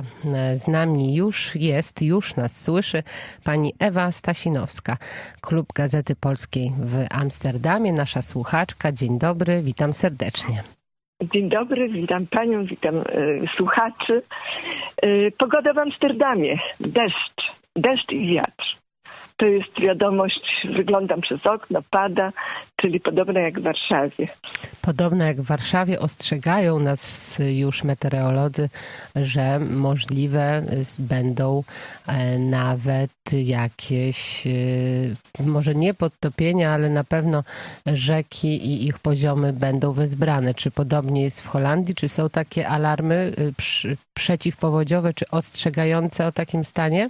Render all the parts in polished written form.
z nami już nas słyszy pani Ewa Stasinowska, Klub Gazety Polskiej w Amsterdamie, nasza słuchaczka. Dzień dobry, witam serdecznie. Dzień dobry, witam panią, witam słuchaczy. Pogoda w Amsterdamie, deszcz i wiatr. To jest wiadomość, wyglądam przez okno, pada, czyli podobna jak w Warszawie. Podobno jak w Warszawie ostrzegają nas już meteorolodzy, że możliwe będą nawet jakieś, może nie podtopienia, ale na pewno rzeki i ich poziomy będą wezbrane. Czy podobnie jest w Holandii? Czy są takie alarmy przeciwpowodziowe, czy ostrzegające o takim stanie?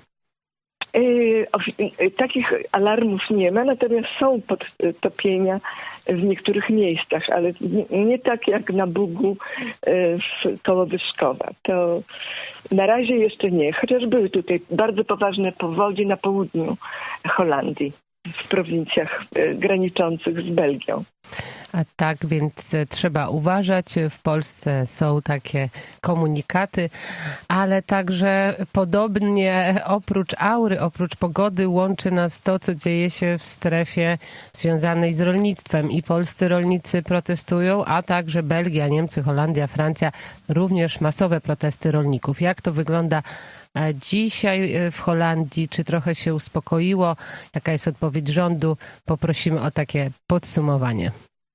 Takich alarmów nie ma, natomiast są podtopienia w niektórych miejscach, ale nie tak jak na Bugu koło Wyszkowa. To na razie jeszcze nie, chociaż były tutaj bardzo poważne powodzie na południu Holandii, w prowincjach graniczących z Belgią. A tak więc trzeba uważać. W Polsce są takie komunikaty, ale także podobnie oprócz aury, oprócz pogody łączy nas to, co dzieje się w strefie związanej z rolnictwem. I polscy rolnicy protestują, a także Belgia, Niemcy, Holandia, Francja, również masowe protesty rolników. Jak to wygląda dzisiaj w Holandii? Czy trochę się uspokoiło? Jaka jest odpowiedź rządu? Poprosimy o takie podsumowanie.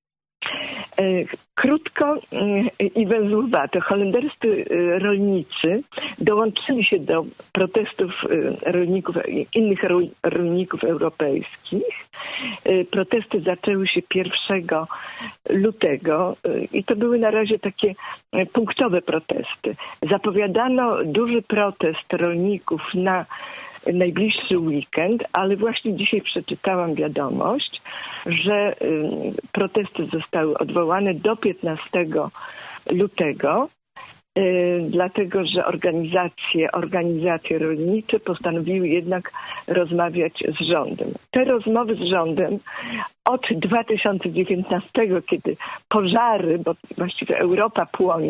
Krótko i węzłowato. Holenderscy rolnicy dołączyli się do protestów innych rolników europejskich. Protesty zaczęły się 1 lutego i to były na razie takie punktowe protesty. Zapowiadano duży protest rolników na najbliższy weekend, ale właśnie dzisiaj przeczytałam wiadomość, że protesty zostały odwołane do 15 lutego, dlatego że organizacje rolnicze postanowiły jednak rozmawiać z rządem. Te rozmowy z rządem od 2019, kiedy pożary, bo właściwie Europa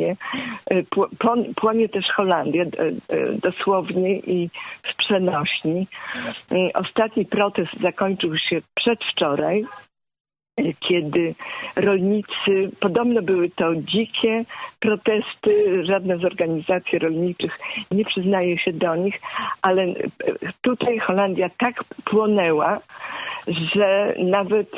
płonie też Holandia, dosłownie i w przenośni. Ostatni protest zakończył się przedwczoraj, kiedy rolnicy, podobno były to dzikie protesty, żadna z organizacji rolniczych nie przyznaje się do nich, ale tutaj Holandia tak płonęła, że nawet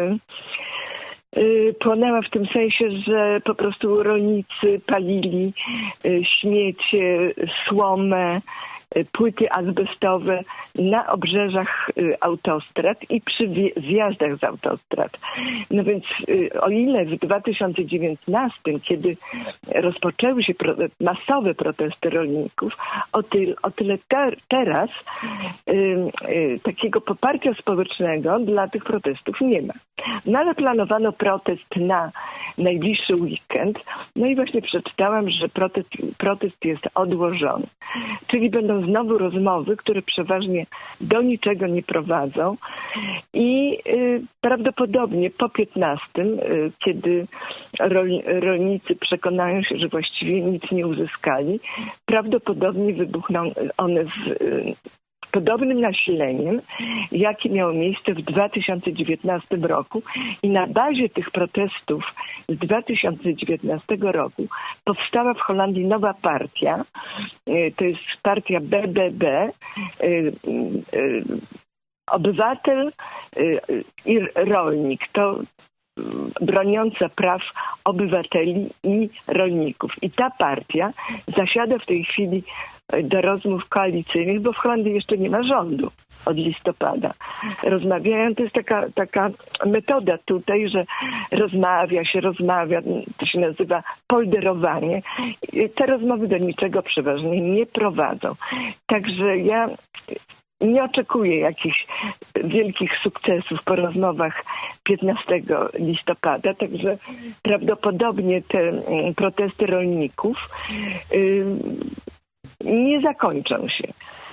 płonęła w tym sensie, że po prostu rolnicy palili śmiecie, słomę, płyty azbestowe na obrzeżach autostrad i przy zjazdach z autostrad. No więc o ile w 2019, kiedy rozpoczęły się masowe protesty rolników, o tyle teraz takiego poparcia społecznego dla tych protestów nie ma. No ale planowano protest na najbliższy weekend. No i właśnie przeczytałam, że protest jest odłożony. Czyli będą znowu rozmowy, które przeważnie do niczego nie prowadzą i prawdopodobnie po 15, kiedy rolnicy przekonają się, że właściwie nic nie uzyskali, prawdopodobnie wybuchną one z podobnym nasileniem, jakie miało miejsce w 2019 roku i na bazie tych protestów z 2019 roku powstała w Holandii nowa partia, to jest partia BBB, Obywatel i Rolnik, to broniąca praw obywateli i rolników. I ta partia zasiada w tej chwili do rozmów koalicyjnych, bo w Holandii jeszcze nie ma rządu od listopada. Rozmawiają, to jest taka metoda tutaj, że rozmawia, to się nazywa polderowanie. Te rozmowy do niczego przeważnie nie prowadzą. Także ja nie oczekuję jakichś wielkich sukcesów po rozmowach 15 listopada, także prawdopodobnie te protesty rolników nie zakończą się.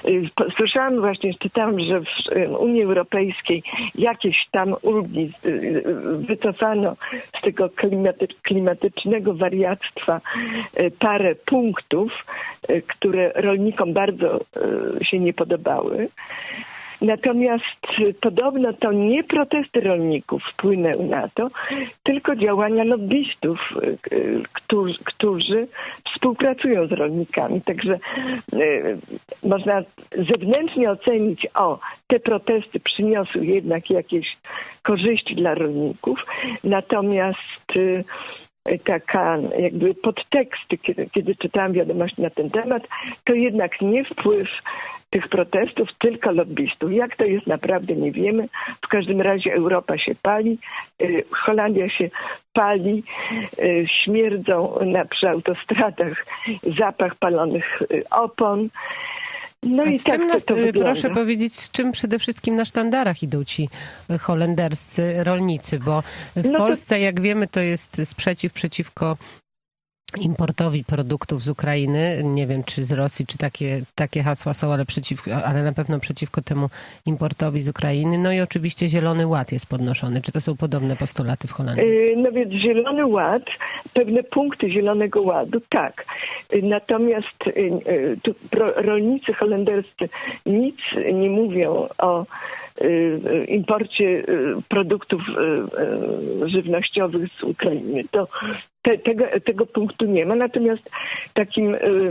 Słyszałam właśnie, czytałam, że w Unii Europejskiej jakieś tam ulgi wycofano z tego klimatycznego wariactwa parę punktów, które rolnikom bardzo się nie podobały. Natomiast podobno to nie protesty rolników wpłynęły na to, tylko działania lobbystów, którzy współpracują z rolnikami. Także można zewnętrznie ocenić, te protesty przyniosły jednak jakieś korzyści dla rolników, natomiast taka jakby podteksty, kiedy czytałam wiadomości na ten temat, to jednak nie wpływ tych protestów, tylko lobbystów. Jak to jest naprawdę, nie wiemy. W każdym razie Europa się pali, Holandia się pali, śmierdzą przy autostradach zapach palonych opon. No i z czym tak to wygląda. Proszę powiedzieć, z czym przede wszystkim na sztandarach idą ci holenderscy rolnicy, bo w Polsce, jak wiemy, to jest sprzeciw przeciwko importowi produktów z Ukrainy. Nie wiem, czy z Rosji, czy takie hasła są, ale na pewno przeciwko temu importowi z Ukrainy. No i oczywiście Zielony Ład jest podnoszony. Czy to są podobne postulaty w Holandii? No więc Zielony Ład, pewne punkty Zielonego Ładu, tak. Natomiast tu rolnicy holenderscy nic nie mówią o imporcie produktów żywnościowych z Ukrainy. Tego punktu nie ma. Natomiast takim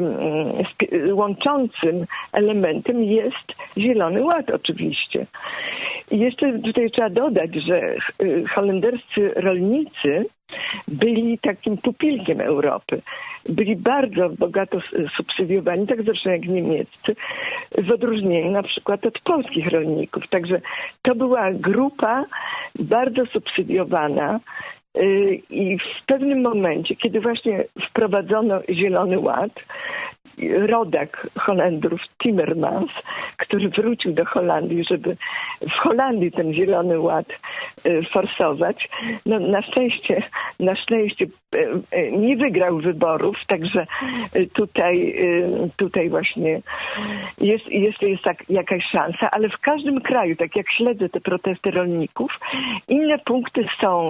łączącym elementem jest Zielony Ład oczywiście. I jeszcze tutaj trzeba dodać, że holenderscy rolnicy byli takim pupilkiem Europy. Byli bardzo bogato subsydiowani, tak zresztą jak niemieccy, w odróżnieniu na przykład od polskich rolników. Także to była grupa bardzo subsydiowana i w pewnym momencie, kiedy właśnie wprowadzono Zielony Ład, rodak Holendrów Timmermans, który wrócił do Holandii, żeby w Holandii ten Zielony Ład forsować. No, na szczęście nie wygrał wyborów, także tutaj właśnie jest jakaś szansa, ale w każdym kraju, tak jak śledzę te protesty rolników, inne punkty są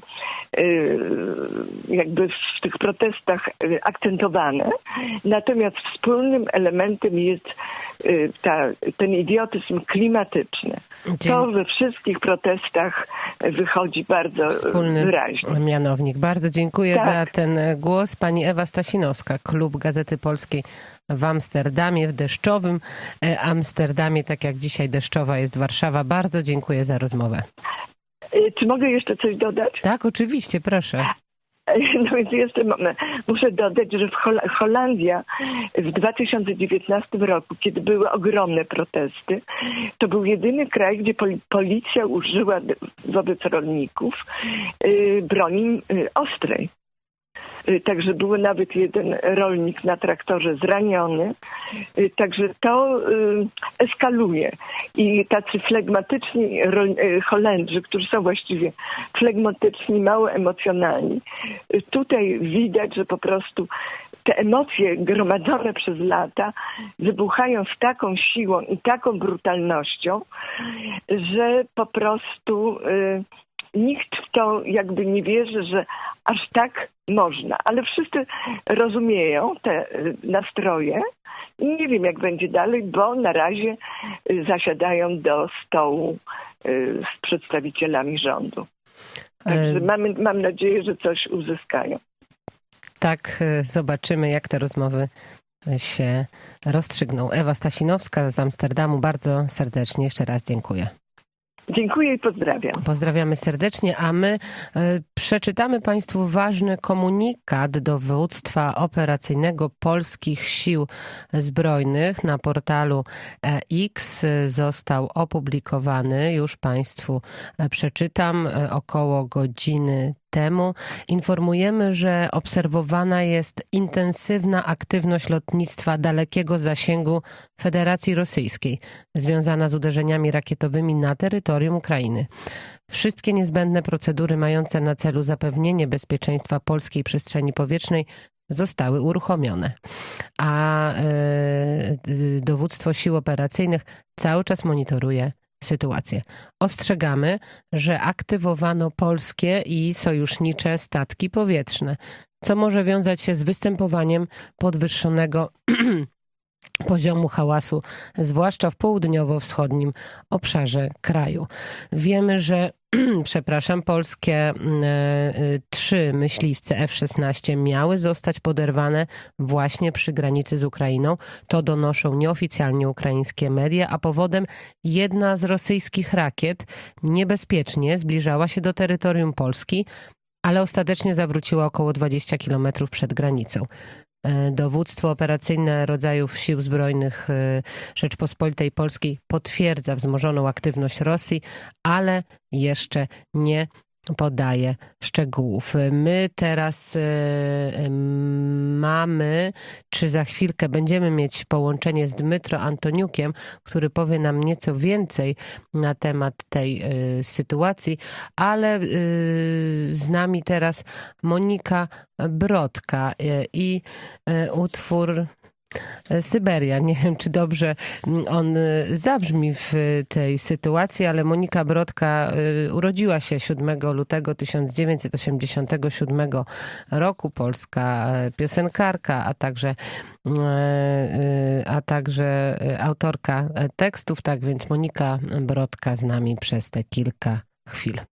jakby w tych protestach akcentowane, natomiast wspólnym elementem jest ten idiotyzm klimatyczny. To we wszystkich protestach wychodzi bardzo wyraźnie. Mianownik. Bardzo dziękuję za ten głos. Pani Ewa Stasinowska, Klub Gazety Polskiej w Amsterdamie, w deszczowym Amsterdamie, tak jak dzisiaj deszczowa jest Warszawa. Bardzo dziękuję za rozmowę. Czy mogę jeszcze coś dodać? Tak, oczywiście, proszę. No więc jeszcze muszę dodać, że Holandia w 2019 roku, kiedy były ogromne protesty, to był jedyny kraj, gdzie policja użyła wobec rolników broni ostrej. Także był nawet jeden rolnik na traktorze zraniony. Także to eskaluje. I tacy flegmatyczni Holendrzy, którzy są właściwie flegmatyczni, mało emocjonalni, tutaj widać, że po prostu te emocje gromadzone przez lata wybuchają z taką siłą i taką brutalnością, że po prostu nikt w to jakby nie wierzy, że aż tak można. Ale wszyscy rozumieją te nastroje i nie wiem, jak będzie dalej, bo na razie zasiadają do stołu z przedstawicielami rządu. Także mam nadzieję, że coś uzyskają. Tak, zobaczymy, jak te rozmowy się rozstrzygną. Ewa Stasinowska z Amsterdamu, bardzo serdecznie jeszcze raz dziękuję. Dziękuję i pozdrawiam. Pozdrawiamy serdecznie, a my przeczytamy Państwu ważny komunikat dowództwa operacyjnego Polskich Sił Zbrojnych. Na portalu X został opublikowany, już Państwu przeczytam, około godziny temu. Informujemy, że obserwowana jest intensywna aktywność lotnictwa dalekiego zasięgu Federacji Rosyjskiej, związana z uderzeniami rakietowymi na terytorium Ukrainy. Wszystkie niezbędne procedury mające na celu zapewnienie bezpieczeństwa polskiej przestrzeni powietrznej zostały uruchomione. A dowództwo sił operacyjnych cały czas monitoruje sytuację. Ostrzegamy, że aktywowano polskie i sojusznicze statki powietrzne, co może wiązać się z występowaniem podwyższonego poziomu hałasu, zwłaszcza w południowo-wschodnim obszarze kraju. Wiemy, że polskie 3 myśliwce F-16 miały zostać poderwane właśnie przy granicy z Ukrainą. To donoszą nieoficjalnie ukraińskie media, a powodem jedna z rosyjskich rakiet niebezpiecznie zbliżała się do terytorium Polski, ale ostatecznie zawróciła około 20 kilometrów przed granicą. Dowództwo operacyjne rodzajów Sił Zbrojnych Rzeczpospolitej Polskiej potwierdza wzmożoną aktywność Rosji, ale jeszcze nie podaje szczegółów. My teraz mamy, czy za chwilkę będziemy mieć połączenie z Dmytro Antoniukiem, który powie nam nieco więcej na temat tej sytuacji, ale z nami teraz Monika Brodka i utwór Syberia. Nie wiem, czy dobrze on zabrzmi w tej sytuacji, ale Monika Brodka urodziła się 7 lutego 1987 roku. Polska piosenkarka, a także autorka tekstów. Tak więc Monika Brodka z nami przez te kilka chwil.